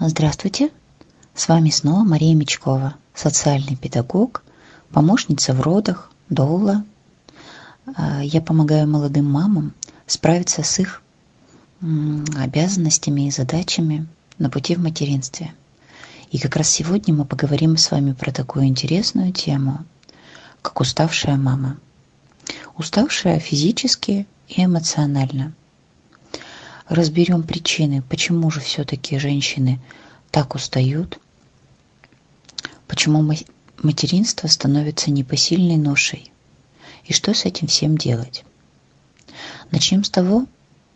Здравствуйте, с вами снова Мария Мечкова, социальный педагог, помощница в родах, доула. Я помогаю молодым мамам справиться с их обязанностями и задачами на пути в материнстве. И как раз сегодня мы поговорим с вами про такую интересную тему, как уставшая мама. Уставшая физически и эмоционально. Разберем причины, почему же все-таки женщины так устают, почему материнство становится непосильной ношей и что с этим всем делать. Начнем с того,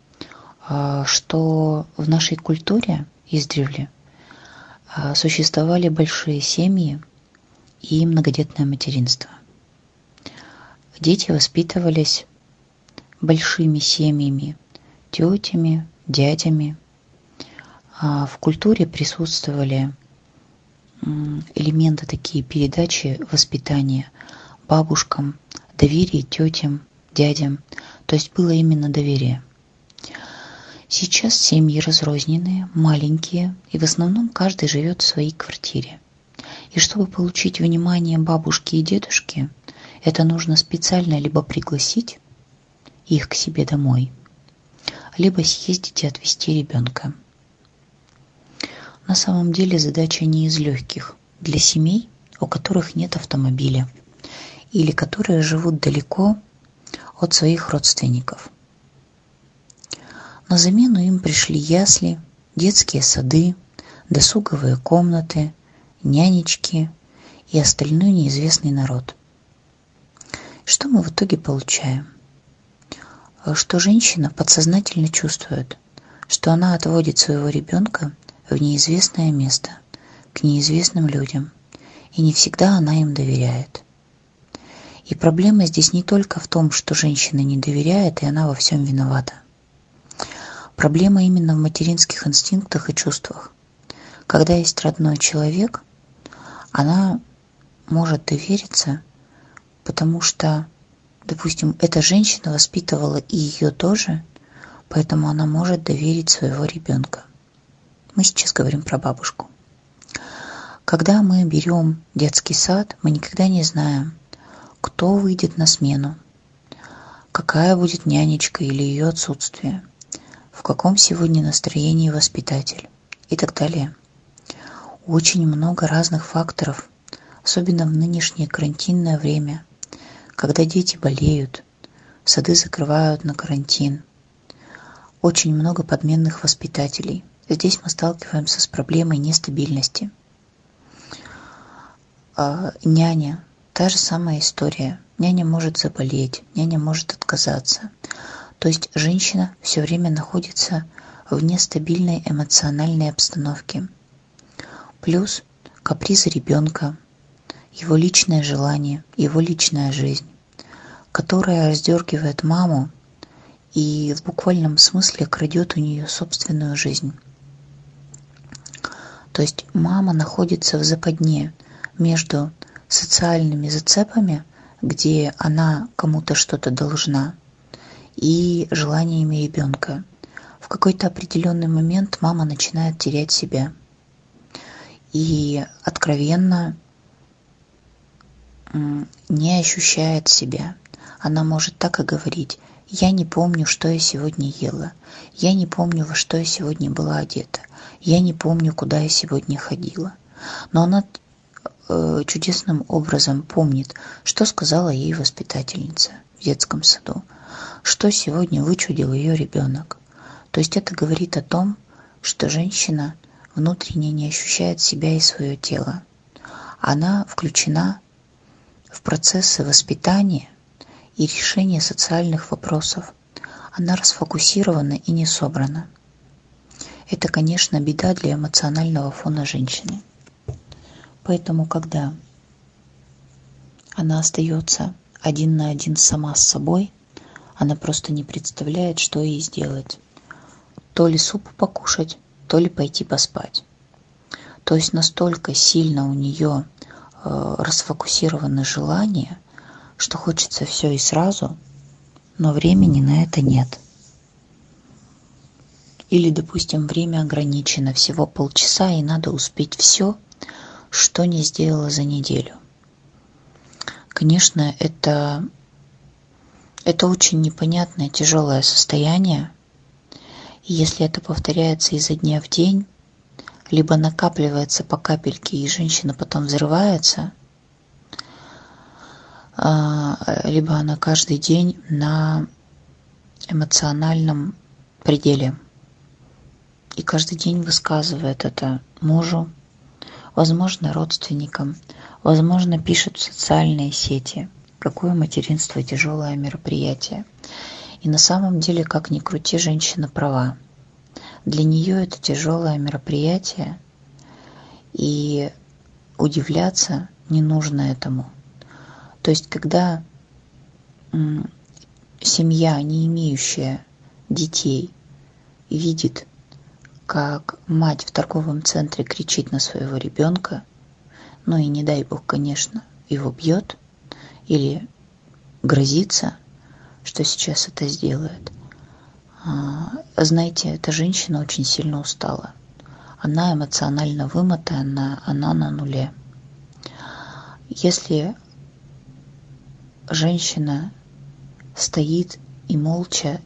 что в нашей культуре издревле существовали большие семьи и многодетное материнство. Дети воспитывались большими семьями, тетями, дядями. В культуре присутствовали элементы такие передачи воспитания бабушкам, доверие тетям, дядям. То есть было именно доверие. Сейчас семьи разрозненные, маленькие, и в основном каждый живет в своей квартире. И чтобы получить внимание бабушки и дедушки, это нужно специально либо пригласить их к себе домой, либо съездить и отвезти ребенка. На самом деле задача не из легких для семей, у которых нет автомобиля или которые живут далеко от своих родственников. На замену им пришли ясли, детские сады, досуговые комнаты, нянечки и остальной неизвестный народ. Что мы в итоге получаем? Что женщина подсознательно чувствует, что она отводит своего ребенка в неизвестное место, к неизвестным людям, и не всегда она им доверяет. И проблема здесь не только в том, что женщина не доверяет, и она во всем виновата. Проблема именно в материнских инстинктах и чувствах. Когда есть родной человек, она может довериться, потому что, допустим, эта женщина воспитывала и ее тоже, поэтому она может доверить своего ребенка. Мы сейчас говорим про бабушку. Когда мы берем детский сад, мы никогда не знаем, кто выйдет на смену, какая будет нянечка или ее отсутствие, в каком сегодня настроении воспитатель и так далее. Очень много разных факторов, особенно в нынешнее карантинное время, когда дети болеют, сады закрывают на карантин. Очень много подменных воспитателей. Здесь мы сталкиваемся с проблемой нестабильности. Няня. Та же самая история. Няня может заболеть, няня может отказаться. То есть женщина все время находится в нестабильной эмоциональной обстановке. Плюс капризы ребенка, его личное желание, его личная жизнь, которая раздергивает маму и в буквальном смысле крадет у нее собственную жизнь. То есть мама находится в западне между социальными зацепами, где она кому-то что-то должна, и желаниями ребенка. В какой-то определенный момент мама начинает терять себя. И откровенно не ощущает себя. Она может так и говорить: я не помню, что я сегодня ела, я не помню, во что я сегодня была одета, я не помню, куда я сегодня ходила. Но она чудесным образом помнит, что сказала ей воспитательница в детском саду, что сегодня вычудил ее ребенок. То есть это говорит о том, что женщина внутренне не ощущает себя и свое тело. Она включена в процессы воспитания и решения социальных вопросов. Она расфокусирована и не собрана. Это, конечно, беда для эмоционального фона женщины. Поэтому, когда она остается один на один сама с собой, она просто не представляет, что ей сделать. То ли суп покушать, то ли пойти поспать. То есть настолько сильно у нее расфокусированы желания, что хочется все и сразу, но времени на это нет. Или, допустим, время ограничено, всего полчаса, и надо успеть все, что не сделала за неделю. Конечно, это очень непонятное, тяжелое состояние. И если это повторяется изо дня в день, либо накапливается по капельке, и женщина потом взрывается, либо она каждый день на эмоциональном пределе. И каждый день высказывает это мужу, возможно, родственникам, возможно, пишет в социальные сети. Какое материнство тяжелое мероприятие. И на самом деле, как ни крути, женщина права. Для нее это тяжелое мероприятие, и удивляться не нужно этому. То есть, когда семья, не имеющая детей, видит, как мать в торговом центре кричит на своего ребенка, ну и не дай бог, конечно, его бьет или грозится, что сейчас это сделает. Знаете, эта женщина очень сильно устала. Она эмоционально вымотана, она на нуле. Если женщина стоит и молча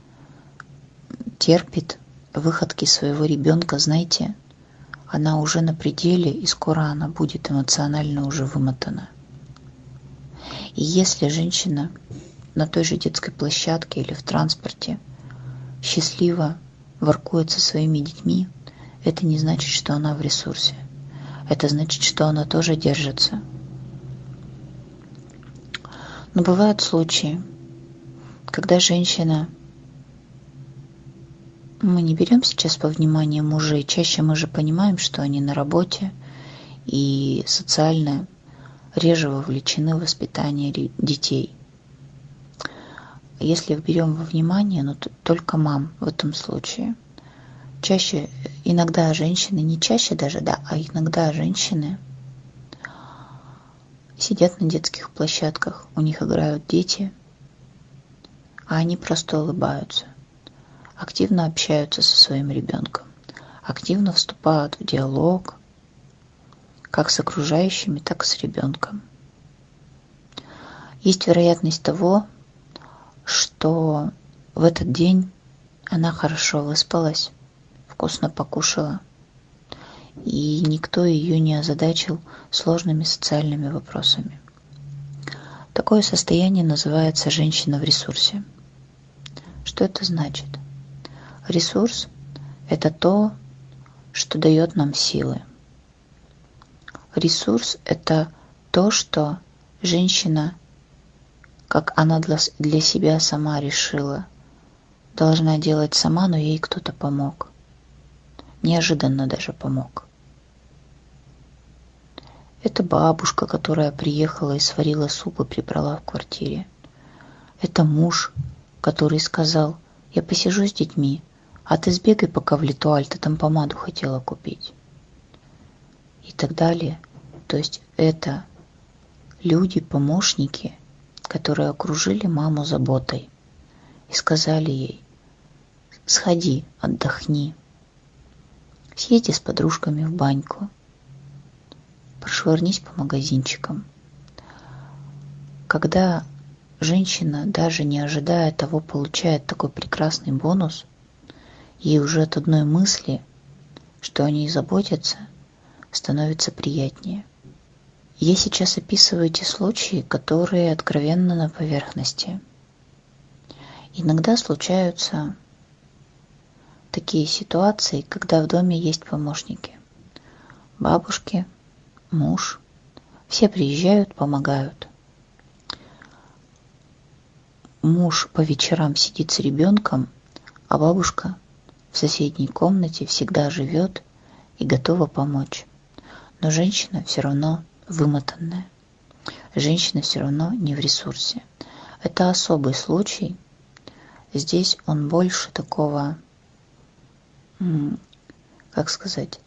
терпит выходки своего ребенка, знаете, она уже на пределе, и скоро она будет эмоционально уже вымотана. И если женщина на той же детской площадке или в транспорте счастливо воркует со своими детьми, это не значит, что она в ресурсе. Это значит, что она тоже держится. Но бывают случаи, когда женщина... Мы не берем сейчас во внимание мужей. Чаще мы же понимаем, что они на работе и социально реже вовлечены в воспитание детей. Если берем во внимание, но только мам в этом случае. Чаще, иногда женщины, не чаще даже, да, а иногда женщины сидят на детских площадках, у них играют дети, а они просто улыбаются, активно общаются со своим ребенком, активно вступают в диалог, как с окружающими, так и с ребенком. Есть вероятность того, что в этот день она хорошо выспалась, вкусно покушала, и никто ее не озадачил сложными социальными вопросами. Такое состояние называется «женщина в ресурсе». Что это значит? Ресурс – это то, что дает нам силы. Ресурс – это то, что женщина, как она для себя сама решила, должна делать сама, но ей кто-то помог. Неожиданно даже помог. Это бабушка, которая приехала и сварила суп и прибрала в квартире. Это муж, который сказал: я посижу с детьми, а ты сбегай пока в Литуаль, ты там помаду хотела купить. И так далее. То есть это люди, помощники, которые окружили маму заботой и сказали ей: сходи, отдохни, съезди с подружками в баньку, прошвырнись по магазинчикам. Когда женщина, даже не ожидая того, получает такой прекрасный бонус, ей уже от одной мысли, что о ней заботятся, становится приятнее. Я сейчас описываю те случаи, которые откровенно на поверхности. Иногда случаются такие ситуации, когда в доме есть помощники. Бабушки, муж, все приезжают, помогают. Муж по вечерам сидит с ребенком, а бабушка в соседней комнате всегда живет и готова помочь. Но женщина все равно вымотанная. Женщина все равно не в ресурсе. Это особый случай. Здесь он больше такого, как сказать,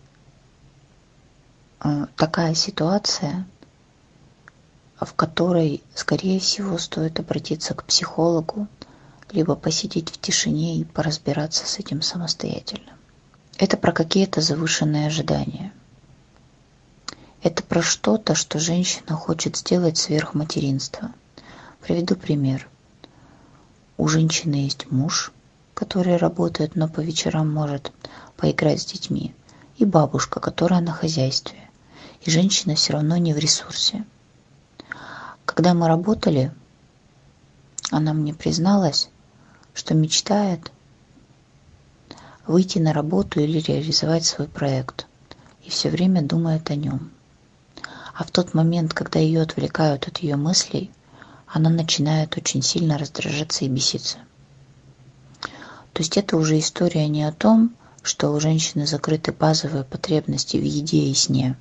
такая ситуация, в которой, скорее всего, стоит обратиться к психологу либо посидеть в тишине и поразбираться с этим самостоятельно. Это про какие-то завышенные ожидания. Это про что-то, что женщина хочет сделать сверх материнства. Приведу пример. У женщины есть муж, который работает, но по вечерам может поиграть с детьми, и бабушка, которая на хозяйстве. И женщина все равно не в ресурсе. Когда мы работали, она мне призналась, что мечтает выйти на работу или реализовать свой проект, и все время думает о нем. А в тот момент, когда ее отвлекают от ее мыслей, она начинает очень сильно раздражаться и беситься. То есть это уже история не о том, что у женщины закрыты базовые потребности в еде и сне,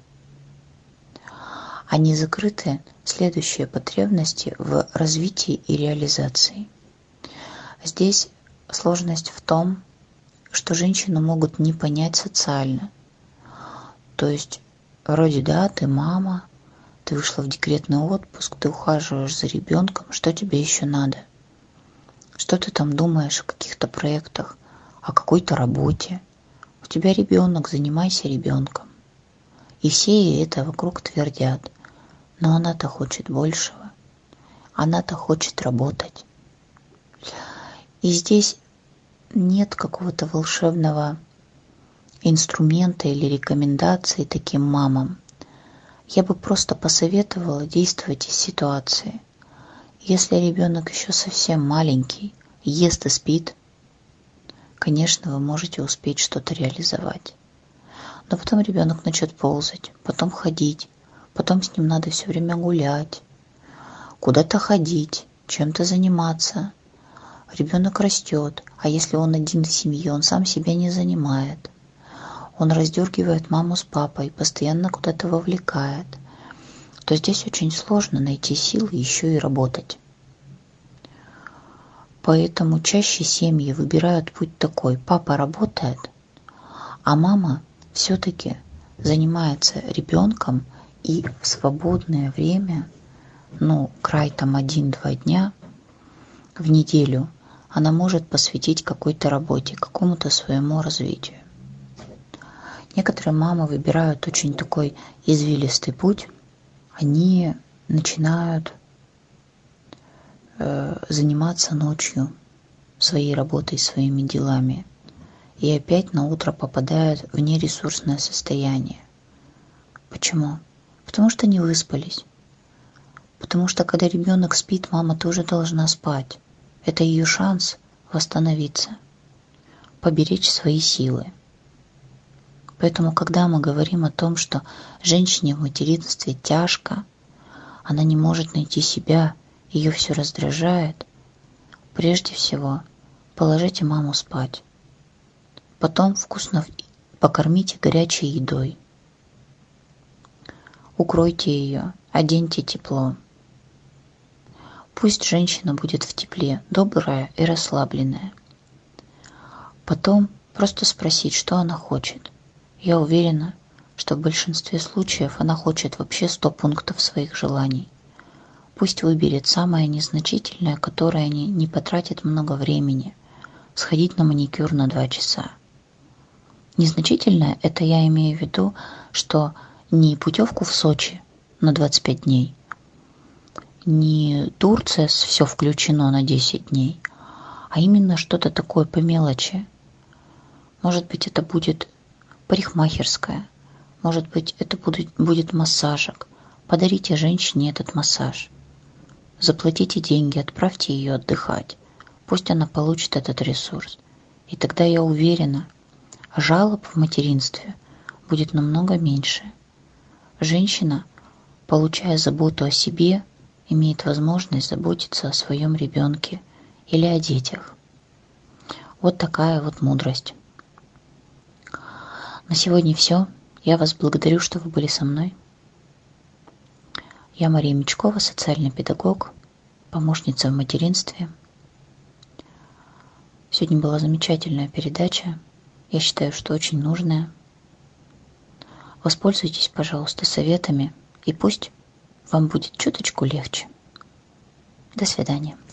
а не закрыты следующие потребности в развитии и реализации. Здесь сложность в том, что женщину могут не понять социально. То есть вроде да, ты мама, ты вышла в декретный отпуск, ты ухаживаешь за ребенком, что тебе еще надо? Что ты там думаешь о каких-то проектах, о какой-то работе? У тебя ребенок, занимайся ребенком. И все ей это вокруг твердят. Но она-то хочет большего. Она-то хочет работать. И здесь нет какого-то волшебного инструмента или рекомендации таким мамам. Я бы просто посоветовала действовать из ситуации. Если ребенок еще совсем маленький, ест и спит, конечно, вы можете успеть что-то реализовать. Но потом ребенок начнет ползать, потом ходить, потом с ним надо все время гулять, куда-то ходить, чем-то заниматься. Ребенок растет, а если он один в семье, он сам себя не занимает. Он раздергивает маму с папой, постоянно куда-то вовлекает. То здесь очень сложно найти силы еще и работать. Поэтому чаще семьи выбирают путь такой. Папа работает, а мама все-таки занимается ребенком и в свободное время, край там 1-2 дня в неделю, она может посвятить какой-то работе, какому-то своему развитию. Некоторые мамы выбирают очень такой извилистый путь. Они начинают заниматься ночью своей работой, своими делами. И опять на утро попадают в нересурсное состояние. Почему? Потому что не выспались. Потому что когда ребенок спит, мама тоже должна спать. Это ее шанс восстановиться, поберечь свои силы. Поэтому, когда мы говорим о том, что женщине в материнстве тяжко, она не может найти себя, ее все раздражает, прежде всего положите маму спать. Потом вкусно покормите горячей едой. Укройте ее, оденьте тепло. Пусть женщина будет в тепле, добрая и расслабленная. Потом просто спросить, что она хочет. Я уверена, что в большинстве случаев она хочет вообще 100 пунктов своих желаний. Пусть выберет самое незначительное, которое не потратит много времени. Сходить на маникюр на 2 часа. Незначительное, это я имею в виду, что не путевку в Сочи на 25 дней, не Турция, все включено на 10 дней, а именно что-то такое по мелочи. Может быть, это будет парикмахерская, может быть, это будет массажик. Подарите женщине этот массаж. Заплатите деньги, отправьте ее отдыхать. Пусть она получит этот ресурс. И тогда я уверена, жалоб в материнстве будет намного меньше. Женщина, получая заботу о себе, имеет возможность заботиться о своем ребенке или о детях. Вот такая вот мудрость. На сегодня все. Я вас благодарю, что вы были со мной. Я Мария Мечкова, социальный педагог, помощница в материнстве. Сегодня была замечательная передача. Я считаю, что очень нужная. Воспользуйтесь, пожалуйста, советами, и пусть вам будет чуточку легче. До свидания.